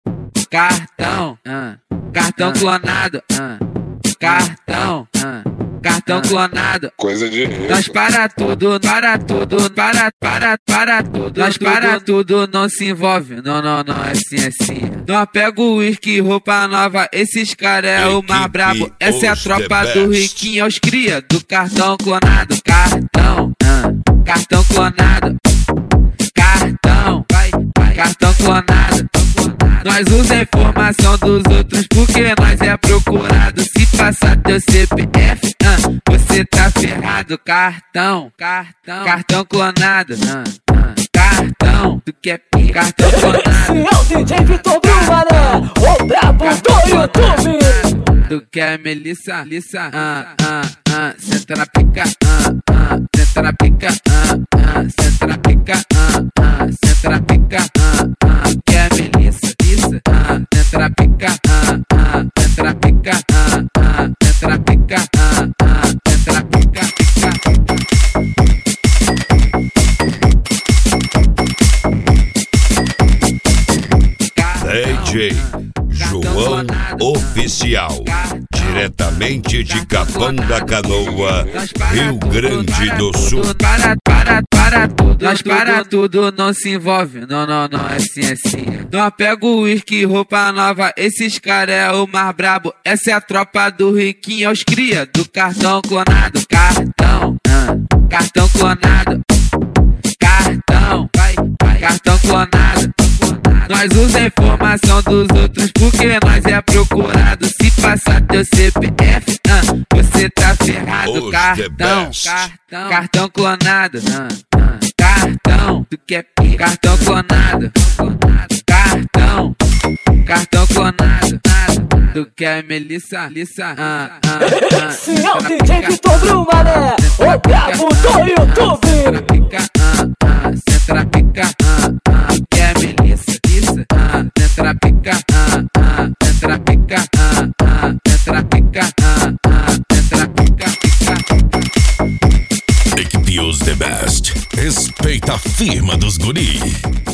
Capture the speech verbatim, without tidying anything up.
Cartão, ah, cartão clonado, ah, cartão, ah, cartão clonado. Coisa de rico. Nós para tudo, para tudo, para, para, para tudo. Nós para tudo, não se envolve, não, não, não, é assim, é assim. Nós pega o uísque, roupa nova, esses cara é o mais brabo. Essa é a tropa do riquinho, aos cria do cartão clonado. Cartão, ah, cartão clonado. Cartão, vai, vai, cartão clonado. Nós usa a informação dos outros porque nós é procurado. Se passar teu C P F, ah, você tá ferrado. Cartão, cartão, cartão clonado, ah, ah, cartão, tu quer pica, cartão clonado. Esse é o D J Vitor Brumané, o brabo do YouTube. Tu quer Melissa, Lissa, ah, ah, ah, senta na pica, ah, ah, senta na pica, ah, ah, senta na pica, ah, ah, senta na pica, ah, ah, quer Melissa, Lissa, ah, senta na pica, ah, ah, senta na pica, ah, ah, senta na pica, ah, ah, senta na pica, pica. D J João Oficial, diretamente de Capão da Canoa, Rio Grande do Sul. Para, para, para tudo, nós para tudo, não se envolve, não, não, não, é assim, é assim. Nós pega o uísque, roupa nova, esses cara é o mais brabo. Essa é a tropa do riquinho, aos cria do cartão clonado. Cartão, ah, cartão clonado. Cartão, vai, vai, cartão clonado. Nós usa a informação dos outros porque nós é procurado. Se passar teu C P F, ah, você tá ferrado. Os cartão, cartão, cartão clonado, ah, ah, cartão, tu quer pica, cartão clonado, cartão, cartão clonado, tu quer Melissa, Lissa, ah, ah, ah, Esse é o D J Vitor Brumané, o brabo do YouTube. Senta na pica, ah, ah, senta na pica, ah, ah, quer Melissa, Lissa, ah, senta na pica, ah, ah, senta na pica, ah, ah, senta na pica, ah, ah, senta na pica, pica. Equipe Os The Best, respeita a firma dos guri.